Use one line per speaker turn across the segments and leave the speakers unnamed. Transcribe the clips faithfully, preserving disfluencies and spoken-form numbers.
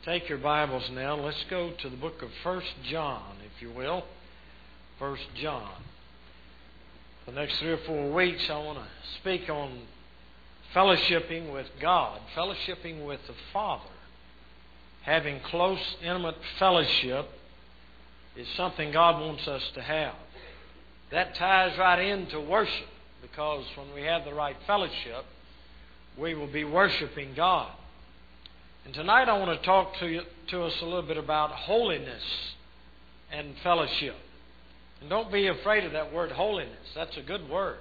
Take your Bibles now. Let's go to the book of First John, if you will. First John. For the next three or four weeks, I want to speak on fellowshipping with God, fellowshipping with the Father. Having close, intimate fellowship is something God wants us to have. That ties right into worship, because when we have the right fellowship, we will be worshiping God. And tonight I want to talk to you, to us a little bit about holiness and fellowship. And don't be afraid of that word holiness. That's a good word.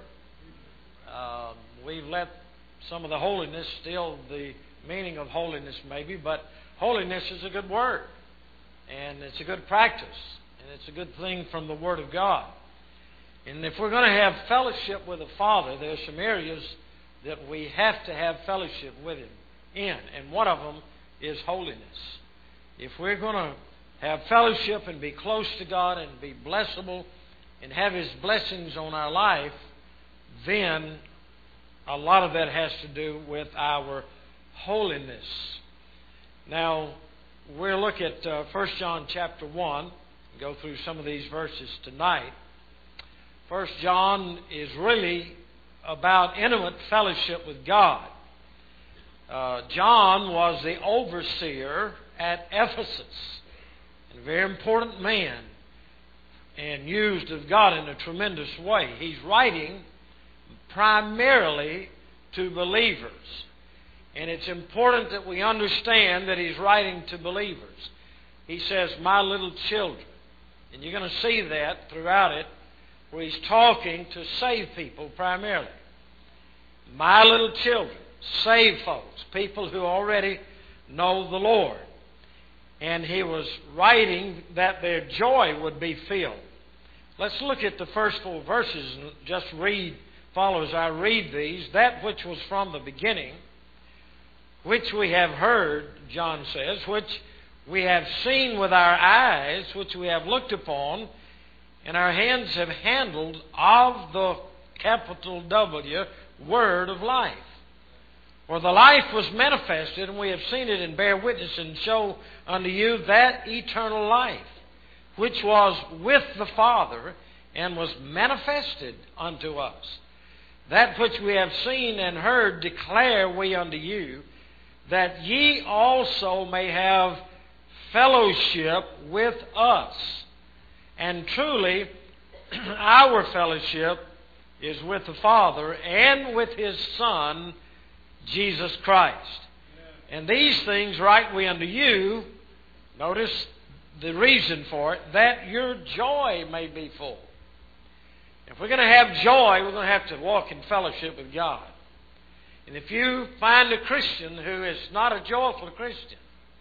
Um, we've let some of the holiness steal the meaning of holiness maybe, but holiness is a good word. And it's a good practice. And it's a good thing from the Word of God. And if we're going to have fellowship with the Father, there's some areas that we have to have fellowship with Him in. And one of them is holiness. If we're going to have fellowship and be close to God and be blessable and have His blessings on our life, then a lot of that has to do with our holiness. Now, we'll look at uh, First John chapter one, and go through some of these verses tonight. First John is really about intimate fellowship with God. Uh, John was the overseer at Ephesus, and a very important man, and used of God in a tremendous way. He's writing primarily to believers, and it's important that we understand that he's writing to believers. He says, "My little children," and you're going to see that throughout it, where he's talking to saved people primarily. My little children. Saved folks, people who already know the Lord. And he was writing that their joy would be filled. Let's look at the first four verses and just read, follow as I read these. That which was from the beginning, which we have heard, John says, which we have seen with our eyes, which we have looked upon, and our hands have handled of the capital W, Word of life. For the life was manifested, and we have seen it and bear witness and show unto you that eternal life, which was with the Father and was manifested unto us. That which we have seen and heard declare we unto you, that ye also may have fellowship with us. And truly, our fellowship is with the Father and with His Son, Jesus Christ. And these things write we unto you, notice the reason for it, that your joy may be full. If we're going to have joy, we're going to have to walk in fellowship with God. And if you find a Christian who is not a joyful Christian,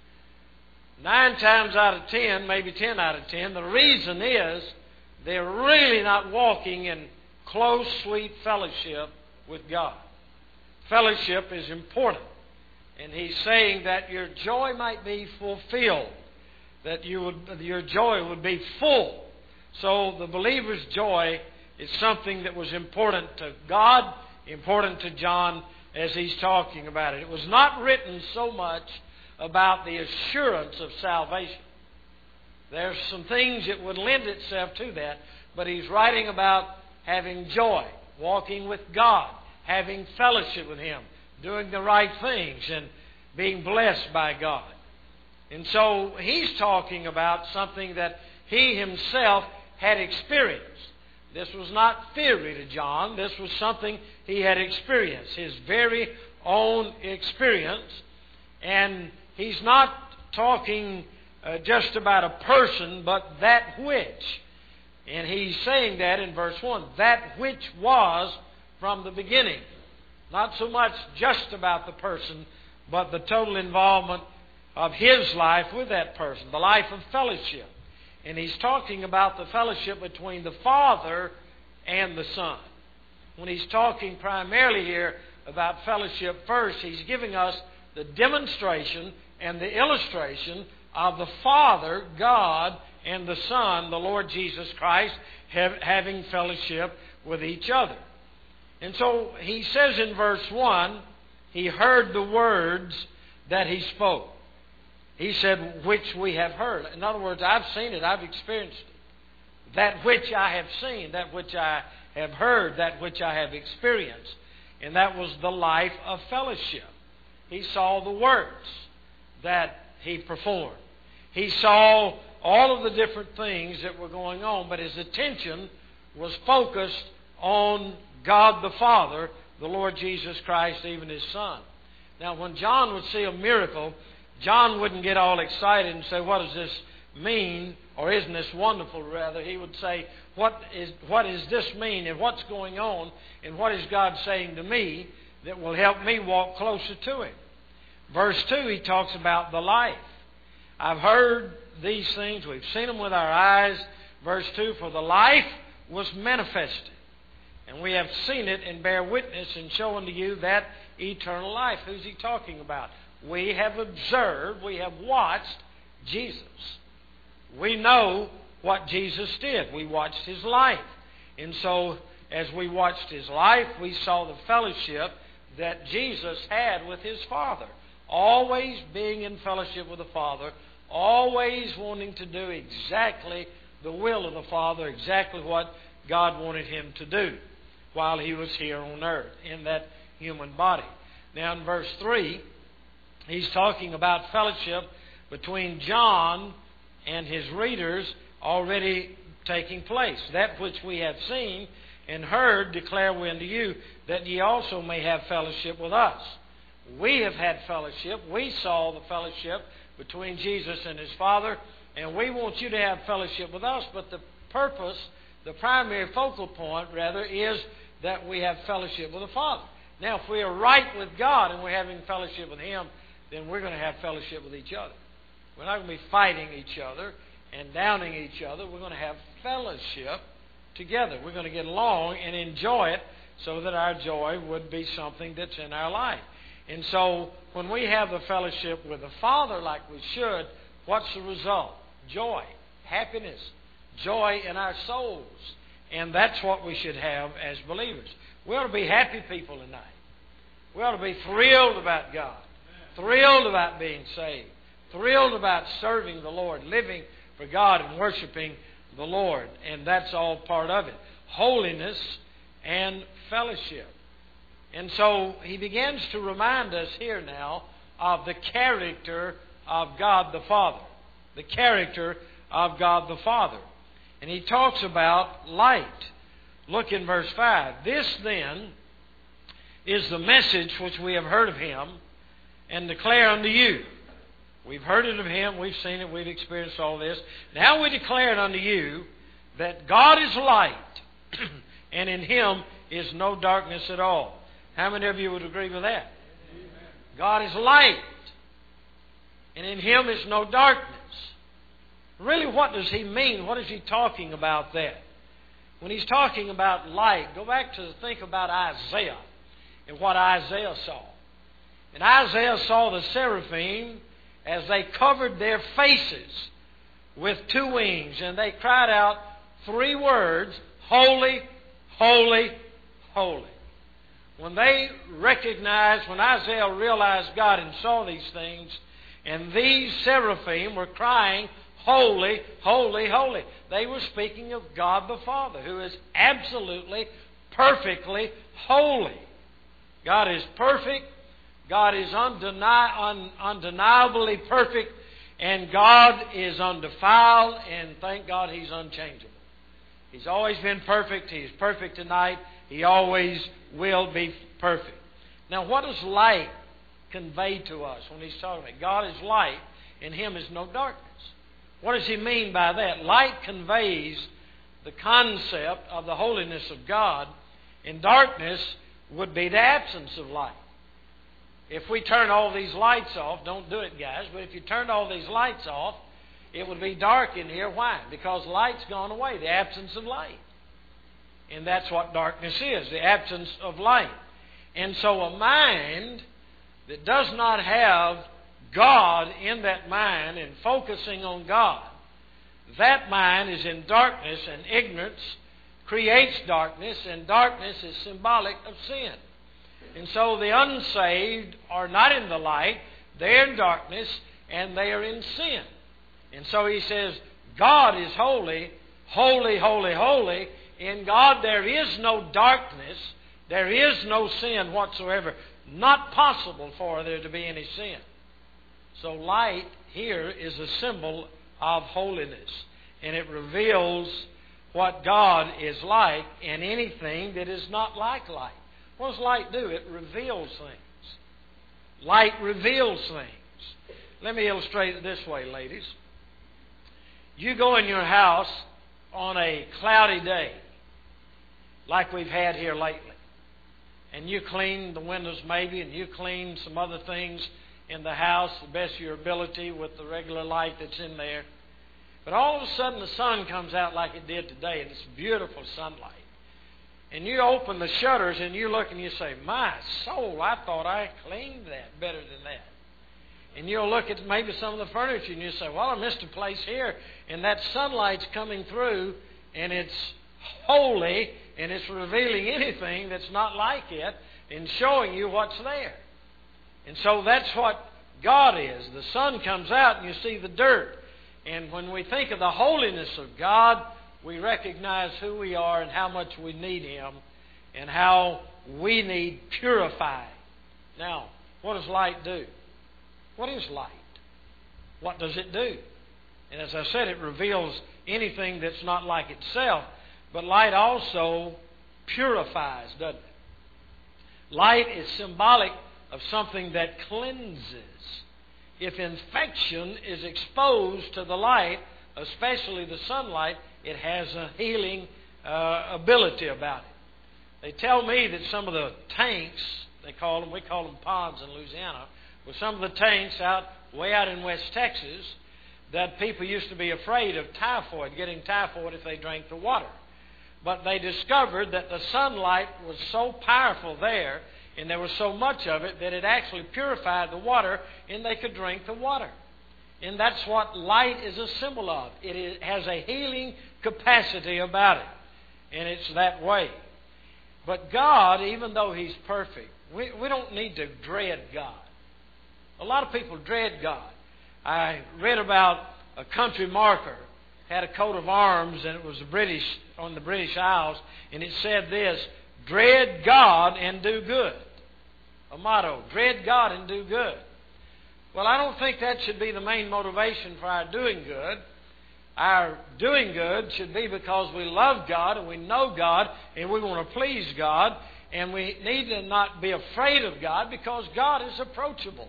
nine times out of ten, maybe ten out of ten, the reason is they're really not walking in close, sweet fellowship with God. Fellowship is important. And he's saying that your joy might be fulfilled, that you would, your joy would be full. So the believer's joy is something that was important to God, important to John as he's talking about it. It was not written so much about the assurance of salvation. There's some things that would lend itself to that, but he's writing about having joy, walking with God, having fellowship with Him, doing the right things, and being blessed by God. And so he's talking about something that he himself had experienced. This was not theory to John. This was something he had experienced, his very own experience. And he's not talking uh, just about a person, but that which. And he's saying that in verse one, that which was from the beginning. Not so much just about the person, but the total involvement of his life with that person, the life of fellowship. And he's talking about the fellowship between the Father and the Son. When he's talking primarily here about fellowship first, he's giving us the demonstration and the illustration of the Father, God, and the Son, the Lord Jesus Christ, have, having fellowship with each other. And so he says in verse one, he heard the words that he spoke. He said, which we have heard. In other words, I've seen it. I've experienced it. That which I have seen, that which I have heard, that which I have experienced. And that was the life of fellowship. He saw the works that He performed. He saw all of the different things that were going on, but his attention was focused on God the Father, the Lord Jesus Christ, even His Son. Now, when John would see a miracle, John wouldn't get all excited and say, what does this mean? Or isn't this wonderful, rather? He would say, what is what does this mean? And what's going on? And what is God saying to me that will help me walk closer to Him? Verse two, he talks about the life. I've heard these things. We've seen them with our eyes. Verse two, for the life was manifested. And we have seen it and bear witness and show unto you that eternal life. Who's he talking about? We have observed, we have watched Jesus. We know what Jesus did. We watched His life. And so, as we watched His life, we saw the fellowship that Jesus had with His Father. Always being in fellowship with the Father. Always wanting to do exactly the will of the Father. Exactly what God wanted Him to do while He was here on earth in that human body. Now in verse three, he's talking about fellowship between John and his readers already taking place. That which we have seen and heard declare we unto you, that ye also may have fellowship with us. We have had fellowship. We saw the fellowship between Jesus and His Father, and we want you to have fellowship with us. But the purpose, the primary focal point, rather, is that we have fellowship with the Father. Now, if we are right with God and we're having fellowship with Him, then we're going to have fellowship with each other. We're not going to be fighting each other and downing each other. We're going to have fellowship together. We're going to get along and enjoy it so that our joy would be something that's in our life. And so, when we have the fellowship with the Father like we should, what's the result? Joy, happiness, joy in our souls. And that's what we should have as believers. We ought to be happy people tonight. We ought to be thrilled about God, thrilled about being saved, thrilled about serving the Lord, living for God and worshiping the Lord. And that's all part of it. Holiness and fellowship. And so he begins to remind us here now of the character of God the Father. The character of God the Father. And he talks about light. Look in verse five. This then is the message which we have heard of Him and declare unto you. We've heard it of Him, we've seen it, we've experienced all this. Now we declare it unto you that God is light, and in Him is no darkness at all. How many of you would agree with that? Amen. God is light, and in Him is no darkness. Really, what does He mean? What is He talking about there? When He's talking about light, go back to think about Isaiah and what Isaiah saw. And Isaiah saw the seraphim as they covered their faces with two wings, and they cried out three words, holy, holy, holy. When they recognized, when Isaiah realized God and saw these things, and these seraphim were crying, holy, holy, holy. They were speaking of God the Father, who is absolutely, perfectly holy. God is perfect. God is undeni- un- undeniably perfect. And God is undefiled. And thank God He's unchangeable. He's always been perfect. He is perfect tonight. He always will be perfect. Now, what does light convey to us when He's talking about God is light, in Him is no darkness? What does He mean by that? Light conveys the concept of the holiness of God, and darkness would be the absence of light. If we turn all these lights off, don't do it, guys, but if you turned all these lights off, it would be dark in here. Why? Because light's gone away, the absence of light. And that's what darkness is, the absence of light. And so a mind that does not have God in that mind and focusing on God, that mind is in darkness, and ignorance creates darkness, and darkness is symbolic of sin. And so the unsaved are not in the light, they're in darkness, and they are in sin. And so he says, God is holy, holy, holy, holy. In God there is no darkness. There is no sin whatsoever. Not possible for there to be any sin. So light here is a symbol of holiness. And it reveals what God is like and anything that is not like light. What does light do? It reveals things. Light reveals things. Let me illustrate it this way, ladies. You go in your house on a cloudy day, like we've had here lately, and you clean the windows maybe, and you clean some other things in the house the best of your ability with the regular light that's in there. But all of a sudden the sun comes out like it did today, and it's beautiful sunlight. And you open the shutters and you look and you say, my soul, I thought I cleaned that better than that. And you'll look at maybe some of the furniture and you say, well, I missed a place here. And that sunlight's coming through and it's holy and it's revealing anything that's not like it and showing you what's there. And so that's what God is. The sun comes out and you see the dirt. And when we think of the holiness of God, we recognize who we are and how much we need Him and how we need purifying. Now, what does light do? What is light? What does it do? And as I said, it reveals anything that's not like itself. But light also purifies, doesn't it? Light is symbolic of something that cleanses. If infection is exposed to the light, especially the sunlight, it has a healing uh, ability about it. They tell me that some of the tanks, they call them, we call them ponds in Louisiana, with some of the tanks out way out in West Texas, that people used to be afraid of typhoid, getting typhoid if they drank the water. But they discovered that the sunlight was so powerful there, and there was so much of it, that it actually purified the water, and they could drink the water. And that's what light is a symbol of. It is, has a healing capacity about it. And it's that way. But God, even though He's perfect, we, we don't need to dread God. A lot of people dread God. I read about a country marker, had a coat of arms, and it was the British, on the British Isles, and it said this, dread God and do good. A motto, dread God and do good. Well, I don't think that should be the main motivation for our doing good. Our doing good should be because we love God and we know God and we want to please God, and we need to not be afraid of God because God is approachable.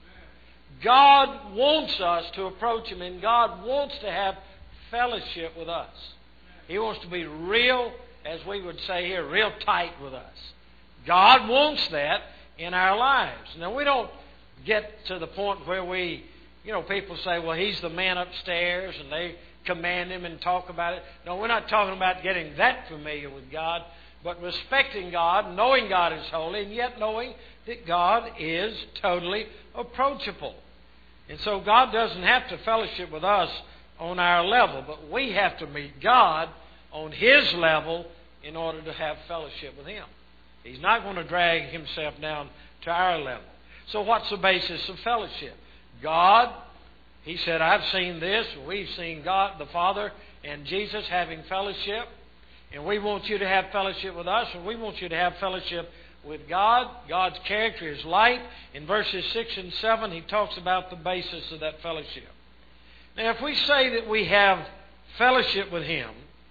God wants us to approach Him, and God wants to have fellowship with us. He wants to be real, as we would say here, real tight with us. God wants that in our lives. Now, we don't get to the point where we, you know, people say, well, He's the man upstairs, and they command Him and talk about it. No, we're not talking about getting that familiar with God, but respecting God, knowing God is holy, and yet knowing that God is totally approachable. And so God doesn't have to fellowship with us on our level, but we have to meet God on His level in order to have fellowship with Him. He's not going to drag Himself down to our level. So what's the basis of fellowship? God, He said, I've seen this. We've seen God, the Father, and Jesus having fellowship. And we want you to have fellowship with us, and we want you to have fellowship with God. God's character is light. In verses six and seven, He talks about the basis of that fellowship. Now, if we say that we have fellowship with Him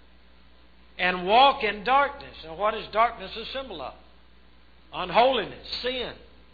and walk in darkness, now what is darkness a symbol of? Unholiness, sin.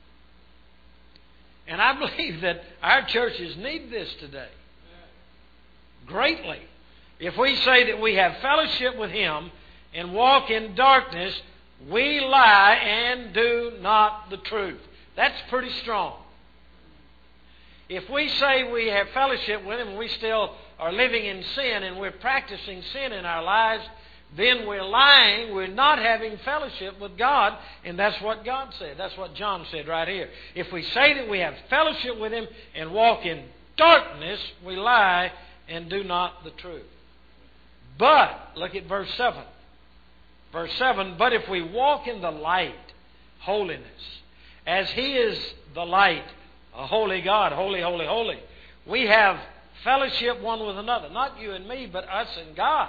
And I believe that our churches need this today greatly. If we say that we have fellowship with Him and walk in darkness, we lie and do not the truth. That's pretty strong. If we say we have fellowship with Him and we still are living in sin and we're practicing sin in our lives, then we're lying. We're not having fellowship with God. And that's what God said. That's what John said right here. If we say that we have fellowship with Him and walk in darkness, we lie and do not the truth. But, look at verse seven. Verse seven, but if we walk in the light, holiness, as He is the light, a holy God, holy, holy, holy, We have fellowship one with another. Not you and me, but us and God.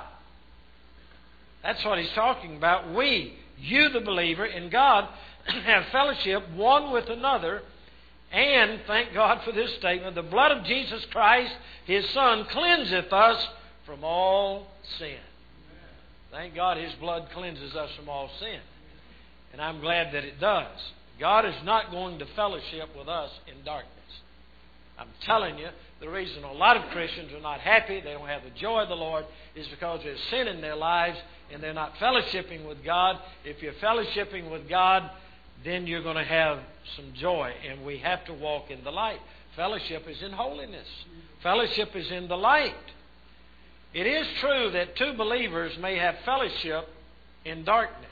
That's what he's talking about. We, you the believer, in God, have fellowship one with another. And, thank God for this statement, the blood of Jesus Christ, His Son, cleanseth us from all sin. Thank God His blood cleanses us from all sin. And I'm glad that it does. God is not going to fellowship with us in darkness. I'm telling you, the reason a lot of Christians are not happy, they don't have the joy of the Lord, is because there's sin in their lives and they're not fellowshipping with God. If you're fellowshipping with God, then you're going to have some joy. And we have to walk in the light. Fellowship is in holiness. Fellowship is in the light. It is true that two believers may have fellowship in darkness.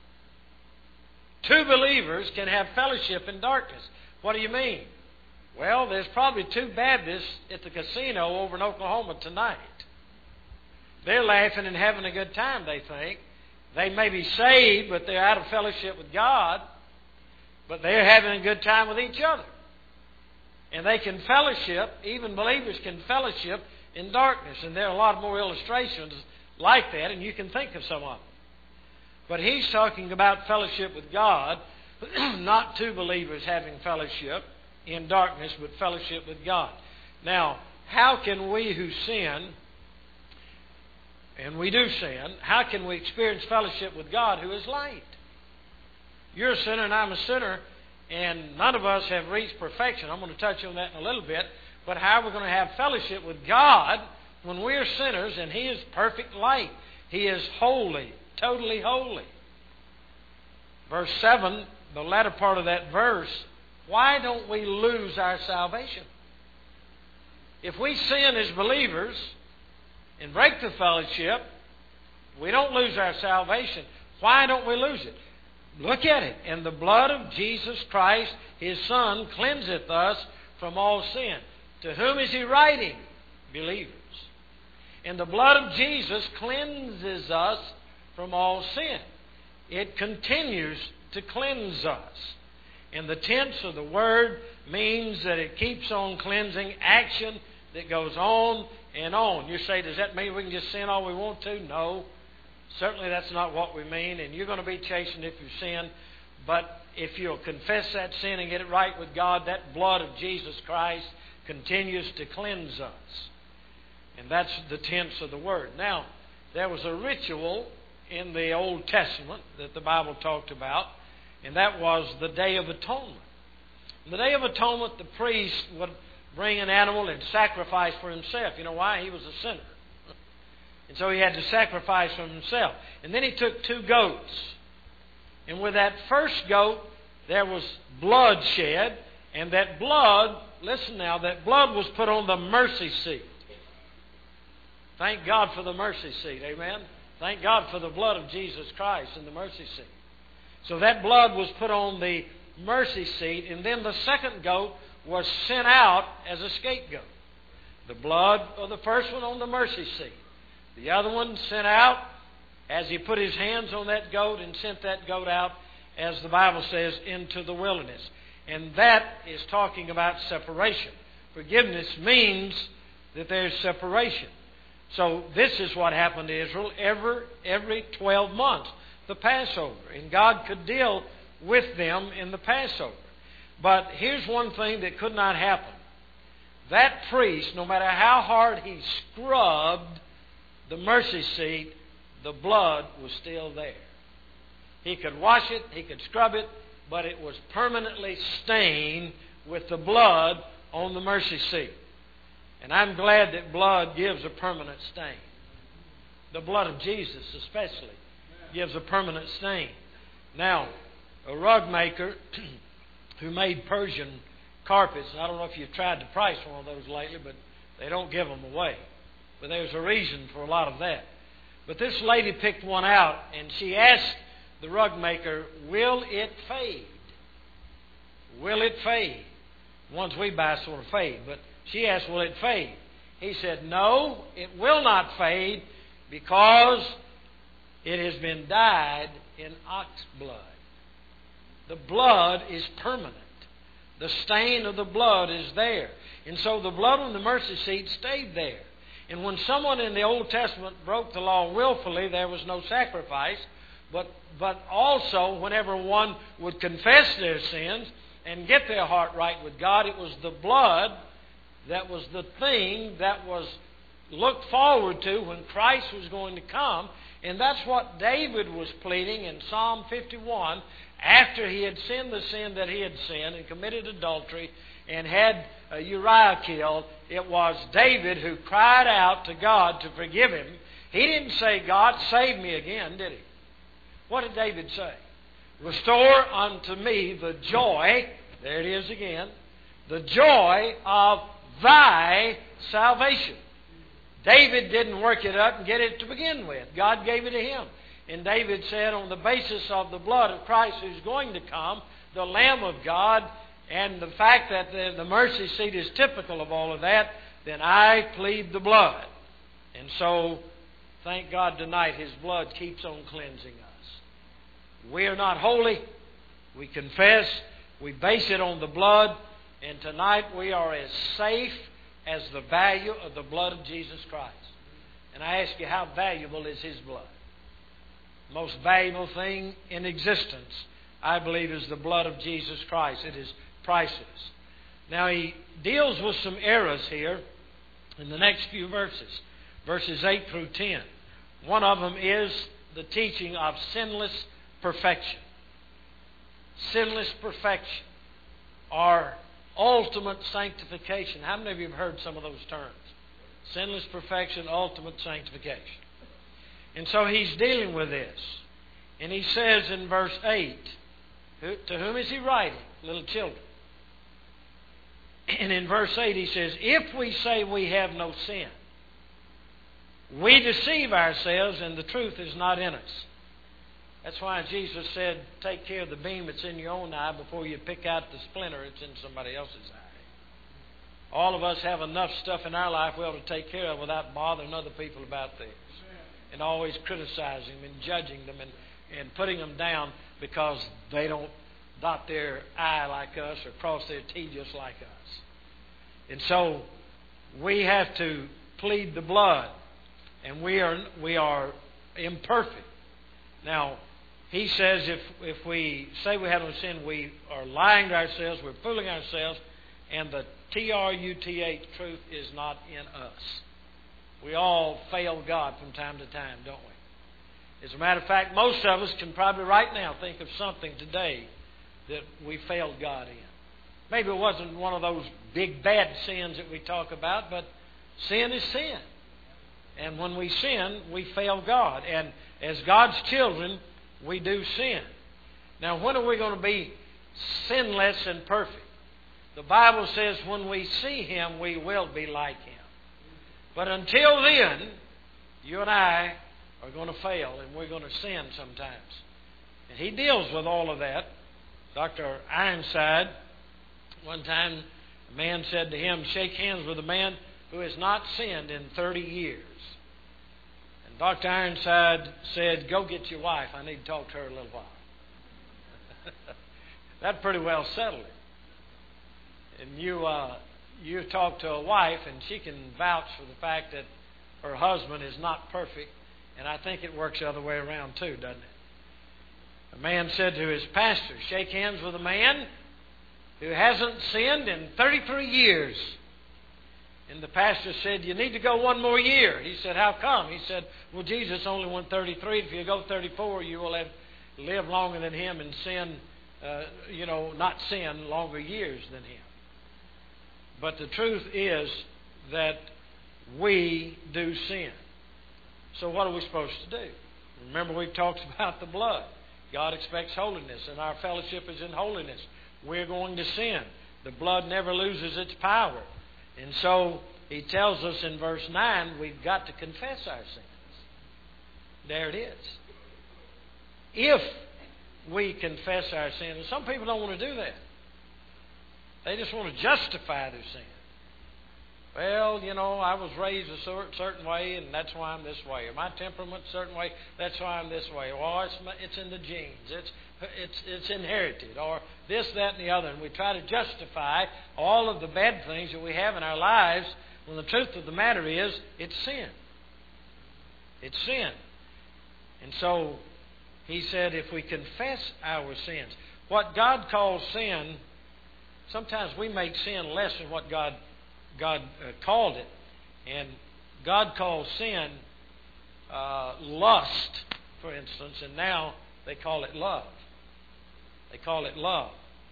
Two believers can have fellowship in darkness. What do you mean? Well, there's probably two Baptists at the casino over in Oklahoma tonight. They're laughing and having a good time, they think. They may be saved, but they're out of fellowship with God. But they're having a good time with each other. And they can fellowship, even believers can fellowship in darkness. And there are a lot more illustrations like that, and you can think of some of them. But he's talking about fellowship with God, not two believers having fellowship in darkness, but fellowship with God. Now, how can we who sin, and we do sin, how can we experience fellowship with God who is light? You're a sinner and I'm a sinner, and none of us have reached perfection. I'm going to touch on that in a little bit. But how are we going to have fellowship with God when we're sinners and He is perfect light? He is holy, totally holy. Verse seven, the latter part of that verse, why don't we lose our salvation? If we sin as believers and break the fellowship, we don't lose our salvation. Why don't we lose it? Look at it. And the blood of Jesus Christ, His Son, cleanseth us from all sin. To whom is He writing? Believers. And the blood of Jesus cleanses us from all sin. It continues to cleanse us. And the tense of the word means that it keeps on cleansing, action that goes on and on. You say, does that mean we can just sin all we want to? No. Certainly that's not what we mean, and you're going to be chastened if you sin. But if you'll confess that sin and get it right with God, that blood of Jesus Christ continues to cleanse us. And that's the tense of the word. Now, there was a ritual in the Old Testament that the Bible talked about, and that was the Day of Atonement. On the Day of Atonement, the priest would bring an animal and sacrifice for himself. You know why? He was a sinner. And so he had to sacrifice for himself. And then he took two goats. And with that first goat, there was blood shed. And that blood, listen now, that blood was put on the mercy seat. Thank God for the mercy seat. Amen? Thank God for the blood of Jesus Christ in the mercy seat. So that blood was put on the mercy seat. And then the second goat was sent out as a scapegoat. The blood of the first one on the mercy seat. The other one sent out as he put his hands on that goat and sent that goat out, as the Bible says, into the wilderness. And that is talking about separation. Forgiveness means that there's separation. So this is what happened to Israel every, every twelve months, the Passover. And God could deal with them in the Passover. But here's one thing that could not happen. That priest, no matter how hard he scrubbed the mercy seat, the blood was still there. He could wash it, he could scrub it, but it was permanently stained with the blood on the mercy seat. And I'm glad that blood gives a permanent stain. The blood of Jesus especially gives a permanent stain. Now, a rug maker who made Persian carpets, I don't know if you've tried to price one of those lately, but they don't give them away. But there's a reason for a lot of that. But this lady picked one out, and she asked the rug maker, will it fade? Will it fade? The ones we buy sort of fade, but she asked, will it fade? He said, no, it will not fade because it has been dyed in ox blood. The blood is permanent. The stain of the blood is there. And so the blood on the mercy seat stayed there. And when someone in the Old Testament broke the law willfully, there was no sacrifice. But, but also, whenever one would confess their sins and get their heart right with God, it was the blood that was the thing that was looked forward to when Christ was going to come. And that's what David was pleading in Psalm fifty-one, after he had sinned the sin that he had sinned and committed adultery and had uh, Uriah killed. It was David who cried out to God to forgive him. He didn't say, God, save me again, did he? What did David say? Restore unto me the joy, there it is again, the joy of thy salvation. David didn't work it up and get it to begin with. God gave it to him. And David said, on the basis of the blood of Christ who's going to come, the Lamb of God, and the fact that the, the mercy seat is typical of all of that, then I plead the blood. And so, thank God tonight His blood keeps on cleansing us. We are not holy. We confess. We base it on the blood. And tonight we are as safe as the value of the blood of Jesus Christ. And I ask you, how valuable is His blood? The most valuable thing in existence, I believe, is the blood of Jesus Christ. It is priceless. Now, he deals with some errors here in the next few verses, verses eight through ten. One of them is the teaching of sinless perfection. Sinless perfection, or ultimate sanctification. How many of you have heard some of those terms? Sinless perfection, ultimate sanctification. And so he's dealing with this. And he says in verse eight, to whom is he writing? Little children. And in verse eight he says, if we say we have no sin, we deceive ourselves and the truth is not in us. That's why Jesus said, take care of the beam that's in your own eye before you pick out the splinter that's in somebody else's eye. All of us have enough stuff in our life we ought to take care of without bothering other people about things. And always criticizing them and judging them and, and putting them down because they don't dot their I like us or cross their T just like us. And so we have to plead the blood. And we are we are imperfect. Now, he says if, if we say we have no sin, we are lying to ourselves, we're fooling ourselves, and the T R U T H, truth, is not in us. We all fail God from time to time, don't we? As a matter of fact, most of us can probably right now think of something today that we failed God in. Maybe it wasn't one of those big bad sins that we talk about, but sin is sin. And when we sin, we fail God. And as God's children, we do sin. Now, when are we going to be sinless and perfect? The Bible says when we see Him, we will be like Him. But until then, you and I are going to fail and we're going to sin sometimes. And he deals with all of that. Doctor Ironside, one time a man said to him, shake hands with a man who has not sinned in thirty years. And Doctor Ironside said, go get your wife. I need to talk to her a little while. That pretty well settled it. And you... Uh, You talk to a wife and she can vouch for the fact that her husband is not perfect. And I think it works the other way around too, doesn't it? A man said to his pastor, shake hands with a man who hasn't sinned in thirty-three years. And the pastor said, you need to go one more year. He said, how come? He said, well, Jesus only went thirty-three. If you go thirty-four, you will have lived longer than Him and sin, uh, you know, not sin longer years than Him. But the truth is that we do sin. So what are we supposed to do? Remember, we talked about the blood. God expects holiness, and our fellowship is in holiness. We're going to sin. The blood never loses its power. And so he tells us in verse nine, we've got to confess our sins. There it is. If we confess our sins, and some people don't want to do that. They just want to justify their sin. Well, you know, I was raised a certain way, and that's why I'm this way. Or my temperament's a certain way, that's why I'm this way. Or it's, it's in the genes. It's, it's, it's inherited. Or this, that, and the other. And we try to justify all of the bad things that we have in our lives, when the truth of the matter is, it's sin. It's sin. And so, he said, if we confess our sins, what God calls sin, sometimes we make sin less than what God, God uh, called it. And God calls sin uh, lust, for instance, and now they call it love. They call it love.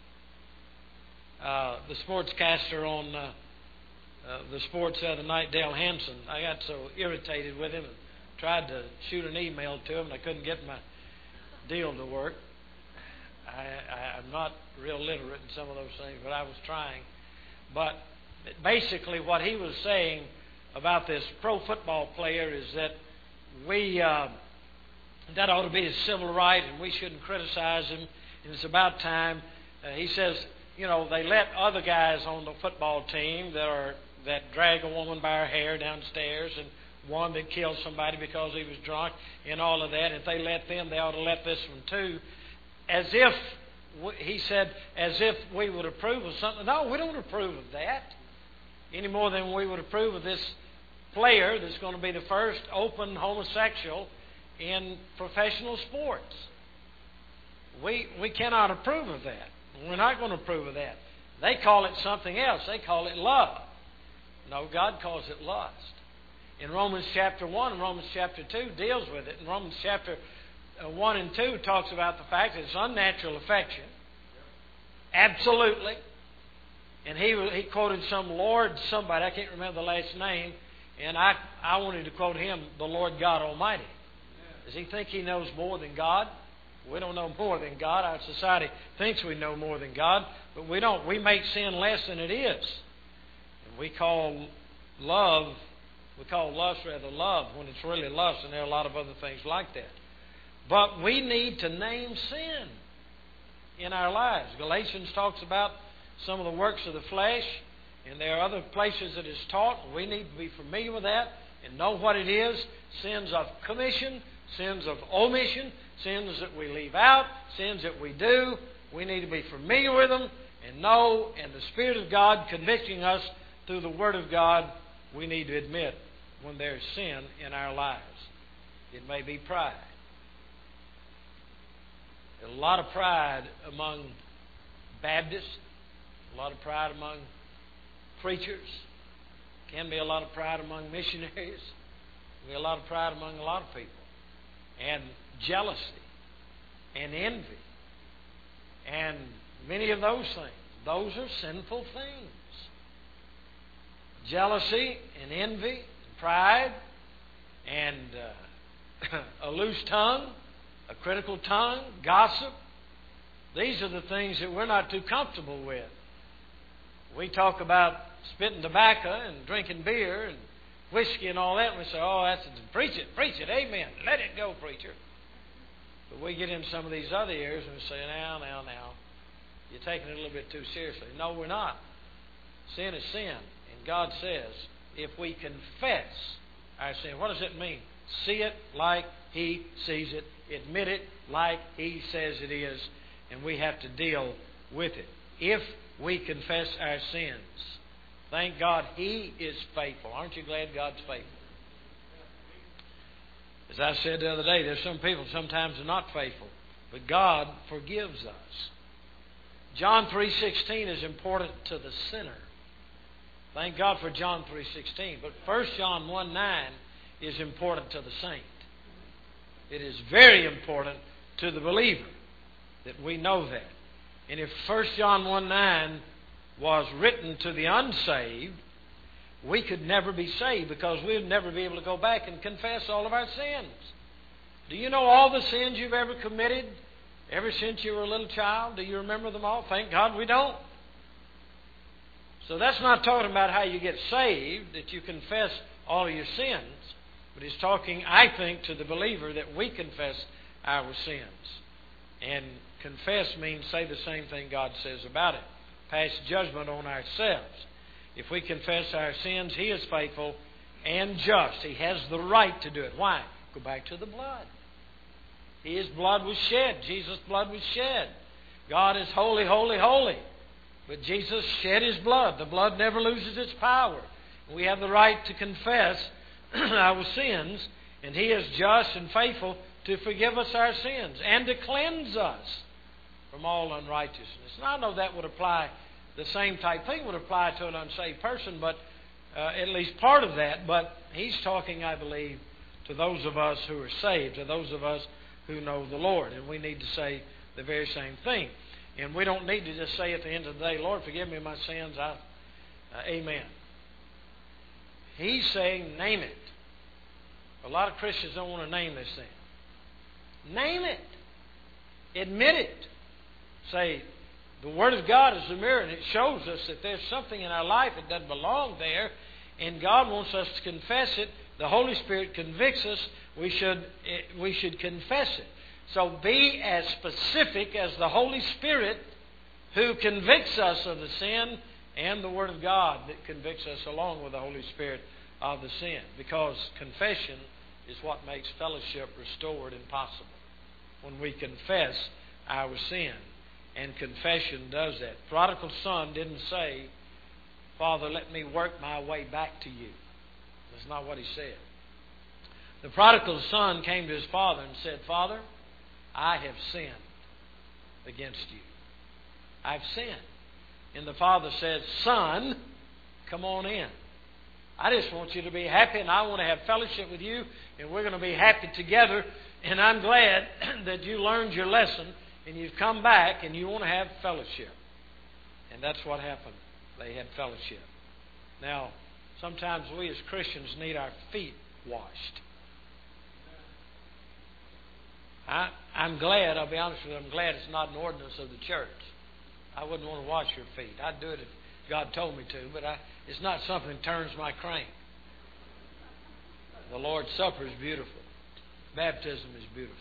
Uh, the sportscaster on uh, uh, the sports the other night, Dale Hansen, I got so irritated with him and tried to shoot an email to him, and I couldn't get my deal to work. I, I, I'm not real literate in some of those things, but I was trying. But basically what he was saying about this pro football player is that we uh, that ought to be his civil right, and we shouldn't criticize him, and it's about time. Uh, he says, you know, they let other guys on the football team that are that drag a woman by her hair downstairs, and one that killed somebody because he was drunk, and all of that. If they let them, they ought to let this one too. As if, he said, as if we would approve of something. No, we don't approve of that. Any more than we would approve of this player that's going to be the first open homosexual in professional sports. We, we cannot approve of that. We're not going to approve of that. They call it something else. They call it love. No, God calls it lust. In Romans chapter one and Romans chapter two deals with it. In Romans chapter one and two talks about the fact that it's unnatural affection. Absolutely. And he he quoted some Lord somebody, I can't remember the last name, and I, I wanted to quote him, the Lord God Almighty. Does he think he knows more than God? We don't know more than God. Our society thinks we know more than God, but we don't. We make sin less than it is. And we call love, we call lust rather love when it's really lust, and there are a lot of other things like that. But we need to name sin in our lives. Galatians talks about some of the works of the flesh, and there are other places that it's taught. We need to be familiar with that and know what it is. Sins of commission, sins of omission, sins that we leave out, sins that we do. We need to be familiar with them and know, and the Spirit of God convicting us through the Word of God, we need to admit when there's sin in our lives. It may be pride. There's a lot of pride among Baptists, a lot of pride among preachers, can be a lot of pride among missionaries, can be a lot of pride among a lot of people, and jealousy and envy and many of those things. Those are sinful things. Jealousy and envy and pride and uh, a loose tongue, a critical tongue, gossip. These are the things that we're not too comfortable with. We talk about spitting tobacco and drinking beer and whiskey and all that, and we say, oh, that's a, preach it, preach it, amen. Let it go, preacher. But we get in some of these other areas and we say, now, now, now, you're taking it a little bit too seriously. No, we're not. Sin is sin. And God says, if we confess our sin, what does it mean? See it like He sees it. Admit it like He says it is. And we have to deal with it. If we confess our sins, thank God He is faithful. Aren't you glad God's faithful? As I said the other day, there's some people sometimes are not faithful, but God forgives us. John three sixteen is important to the sinner. Thank God for John three sixteen. But First John one nine is important to the saint. It is very important to the believer that we know that. And if First John one nine was written to the unsaved, we could never be saved because we would never be able to go back and confess all of our sins. Do you know all the sins you've ever committed ever since you were a little child? Do you remember them all? Thank God we don't. So that's not talking about how you get saved, that you confess all of your sins. But it's talking, I think, to the believer that we confess our sins. And confess means say the same thing God says about it. Pass judgment on ourselves. If we confess our sins, He is faithful and just. He has the right to do it. Why? Go back to the blood. His blood was shed. Jesus' blood was shed. God is holy, holy, holy. But Jesus shed His blood. The blood never loses its power. We have the right to confess our sins, and He is just and faithful to forgive us our sins and to cleanse us from all unrighteousness. And I know that would apply, the same type thing would apply to an unsaved person, but uh, at least part of that. But He's talking, I believe, to those of us who are saved, to those of us who know the Lord. And we need to say the very same thing. And we don't need to just say at the end of the day, Lord, forgive me my sins. I, uh, amen. He's saying, name it. A lot of Christians don't want to name this thing. Name it. Admit it. Say, the Word of God is the mirror, and it shows us that there's something in our life that doesn't belong there, and God wants us to confess it. The Holy Spirit convicts us. We should, we should confess it. So be as specific as the Holy Spirit who convicts us of the sin, and the Word of God that convicts us along with the Holy Spirit of the sin. Because confession is what makes fellowship restored and possible. When we confess our sin. And confession does that. Prodigal son didn't say, Father, let me work my way back to you. That's not what he said. The prodigal son came to his father and said, Father, I have sinned against you. I've sinned. And the father said, Son, come on in. I just want you to be happy, and I want to have fellowship with you, and we're going to be happy together. And I'm glad that you learned your lesson, and you've come back, and you want to have fellowship. And that's what happened. They had fellowship. Now, sometimes we as Christians need our feet washed. I, I'm glad, I'll be honest with you, I'm glad it's not an ordinance of the church. I wouldn't want to wash your feet. I'd do it if God told me to, but I, it's not something that turns my crank. The Lord's Supper is beautiful. Baptism is beautiful.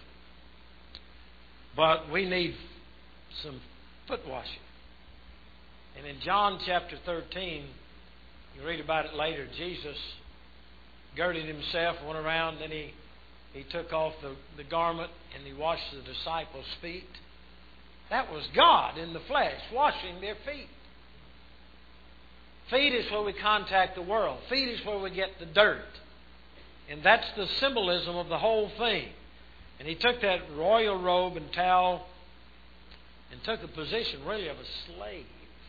But we need some foot washing. And in John chapter thirteen, you read about it later, Jesus girded himself, went around, and he, he took off the, the garment and he washed the disciples' feet. That was God in the flesh, washing their feet. Feet is where we contact the world. Feet is where we get the dirt. And that's the symbolism of the whole thing. And he took that royal robe and towel and took the position really of a slave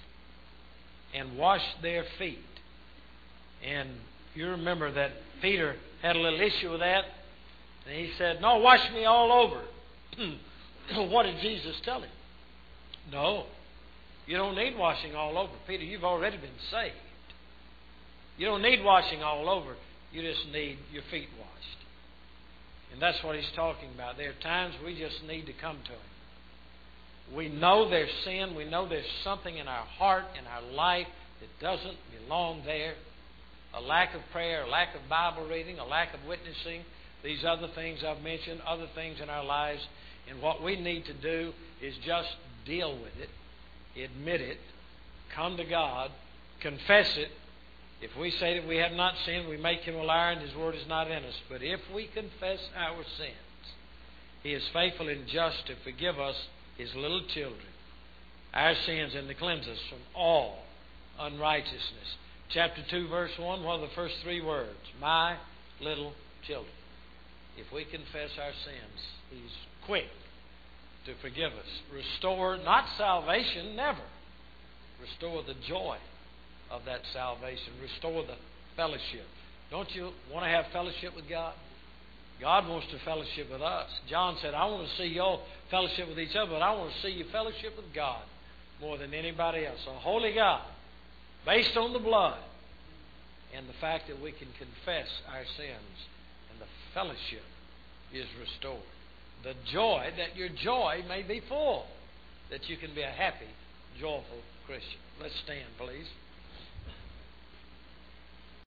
and washed their feet. And you remember that Peter had a little issue with that. And he said, no, wash me all over. What did Jesus tell him? No, you don't need washing all over. Peter, you've already been saved. You don't need washing all over. You just need your feet washed. And that's what he's talking about. There are times we just need to come to him. We know there's sin. We know there's something in our heart, in our life, that doesn't belong there. A lack of prayer, a lack of Bible reading, a lack of witnessing, these other things I've mentioned, other things in our lives. And what we need to do is just deal with it, admit it, come to God, confess it. If we say that we have not sinned, we make Him a liar and His word is not in us. But if we confess our sins, He is faithful and just to forgive us, His little children, our sins, and to cleanse us from all unrighteousness. Chapter two, verse one, one of the first three words, my little children. If we confess our sins, He's quick to forgive us. Restore, not salvation, never. Restore the joy of that salvation. Restore the fellowship. Don't you want to have fellowship with God? God wants to fellowship with us. John said, I want to see your fellowship with each other, but I want to see you fellowship with God more than anybody else. A holy God, based on the blood and the fact that we can confess our sins, and the fellowship is restored. The joy, that your joy may be full, that you can be a happy, joyful Christian. Let's stand, please.